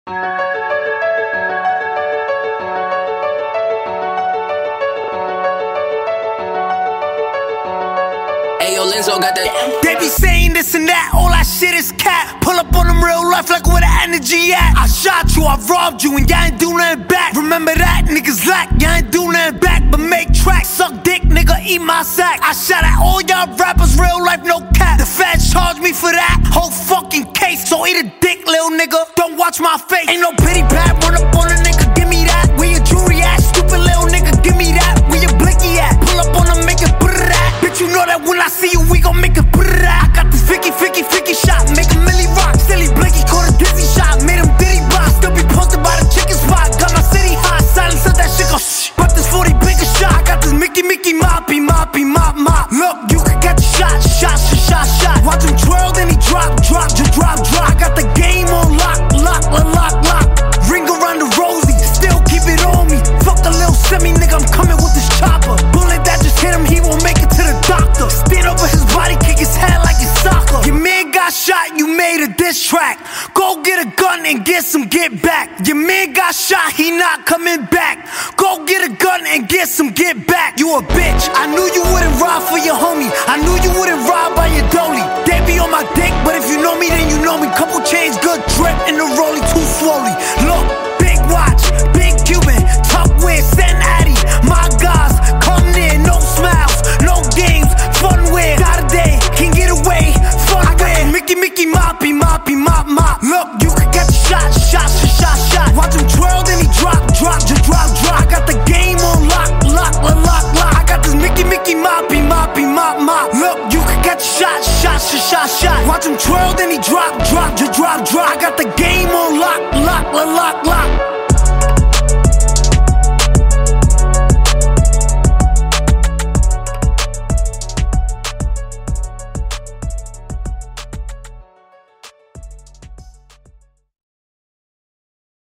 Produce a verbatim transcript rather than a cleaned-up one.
Ayo, Lenzo got that. They be saying this and that, all that shit is cat. Pull up on them real life like where the energy at. I shot you, I robbed you, and y'all ain't do nothing back. Remember that, niggas lack, y'all ain't do nothing back. But make tracks, suck dick, nigga, eat my sack. I shot at all y'all rappers, real life, no cap. The feds charged me for that whole fucking case. So eat a dick, little nigga, don't watch my face. Ain't no pity pat, run up on a nigga, give me that. Where your jewelry at, stupid little nigga, give me that. Where your blicky at, pull up on him, make it put it at. Bitch, you know that when I see you, we gon' make it put it at. I got this Vicky, Vicky, Vicky shot, make a milli rock. Silly Blinky caught a dizzy shot, made him diddy rock. Still be posted by the chicken spot, got my city hot. Silence of that shit go shh, but this forty bigger shot. I got this Mickey, Mickey, moppy, moppy, mop, mop. Look, you can get the shot, shot, shot, shot, shot. Watch him twirl, then he drop, drop, just drop, drop. I got the game on lock, lock, lock, lock, lock. Ring around the rosy, still keep it on me. Fuck a little semi, nigga, I'm coming with this chopper. Bullet that just hit him, he won't make it to the doctor. Stand over his body, kick his head like it's soccer. Your man got shot, you made a diss track. Go get a gun and get some get back. Your man got shot, he not coming back. Go get a gun and get some get back. You a bitch, I knew you wouldn't ride for your homie. I knew you wouldn't ride by your dolly. They be on my dick, but if you know me, then you know me. Couple chains, good drip, in the rollie too slowly. Look, big watch, big Cuban, tuck wear, send Addy. My guys, come near, no smiles, no games, fun wear. Got a day, can get away, fun wear. Mickey, Mickey, moppy, moppy, mop, mop. Look, you can get the shot, shot, shot, shot, shot. Watch him twirl, then he drop, drop, just drop, drop. I got the game on lock, lock, lock, lock, lock. I got this Mickey, Mickey, moppy, moppy, mop, mop. Look, you can get the shot, shot, shot, shot, shot. Watch him twirl, then he drop, drop, just drop, drop. I got the game